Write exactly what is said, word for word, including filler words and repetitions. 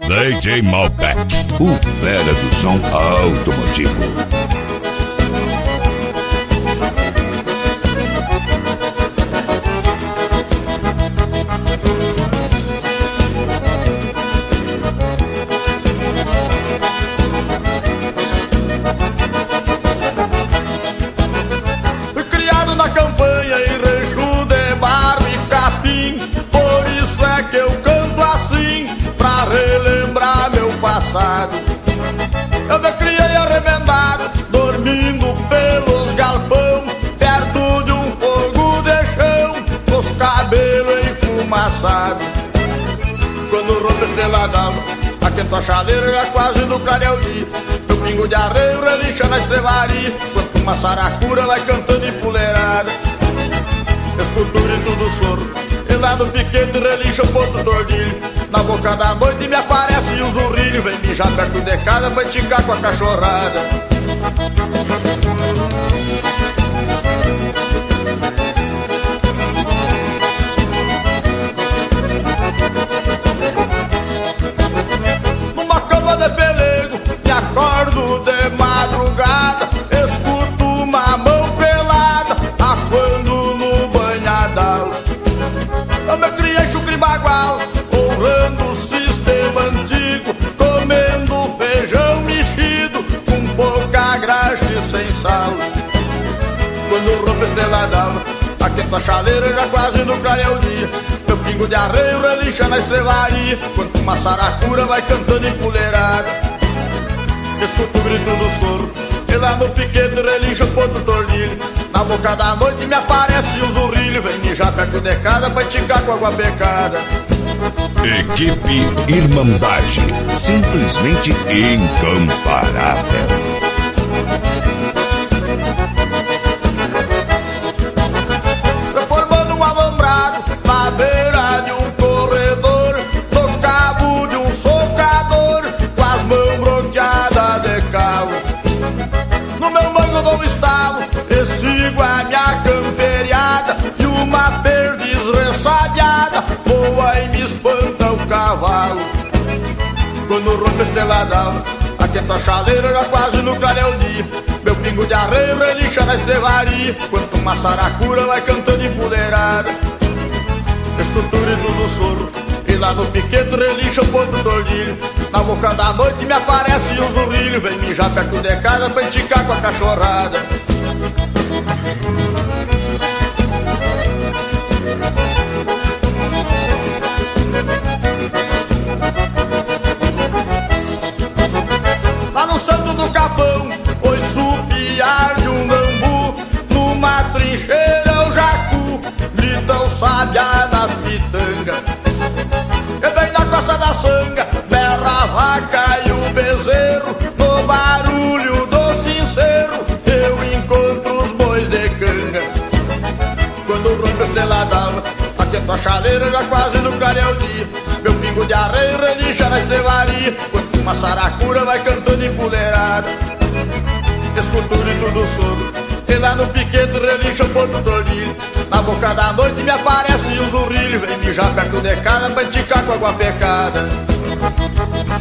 D J Malbec, o fera do som automotivo. Eu me criei arremendado, dormindo pelos galpão, perto de um fogo de chão, com os cabelos enfumaçados. Quando rompe a estrela d'alva, aquento a chaleira já quase no clareio dia. Meu pingo de arreio relincha na estrevaria, quanto uma saracura vai cantando empoleirada. Escultura e tudo sorro, e lá no piquete relincha o ponto tordilho. Na boca da noite me aparece o zurrilho, vem mijar perto de casa pra esticar com a cachorrada. Numa cama de pelego, me acordo de madrugada, escuto uma mão pelada, aquando no banhadal. Eu me criei chucre bagual, honrando o sistema antigo, comendo feijão mexido, com pouca graxa e sem sal. Quando rompe a estrela d'alva, aquento a chaleira já quase no clareio dia. Meu pingo de arreio relincha na estrevaria, quanto uma saracura vai cantando empoleirada. Escuto o grito do soro, e lá no piquete relincha o ponto tordilho. Na boca da noite me aparece o zurrilho, vem mijar perto de casa pra esticar com água pecada. Equipe Irmandade, simplesmente incomparável. Formando um alambrado na beira de um corredor, no cabo de um socador, com as mãos bloqueadas de calo. No meu mango dou um estalo, e sigo a minha camperiada, e uma perdiz ressabiada voa e me espanta o cavalo. Quando rompe a estrela d'alva, aquento a chaleira já quase no clareio dia. Meu pingo de arreio relincha na estrevaria, quanto uma saracura vai cantando empoleirada. Escultura e tudo soro, e lá no piquete relincha o ponto tordilho. Na boca da noite me aparece o zurrilho, vem mijar perto de casa pra esticar com a cachorrada. Lá no Santo do Capão, ouço o piar de um bambu, numa trincheira o jacu grita o sabiá nas pitangas. E bem na costa da sanga berra a vaca e o bezerro, no barulho do sincero eu encontro os bois de canga. Quando rompe a estrela d'alva, aquento a chaleira já quase no clareio dia. Meu pingo de arreio relincha na estrevaria, quanto uma saracura vai cantando empoleirada. Escultura e tudo soro, e lá no piquete relincha o ponto tordilho. Na boca da noite me aparece o zurrilho, vem mijar perto de casa pra esticar com água pecada.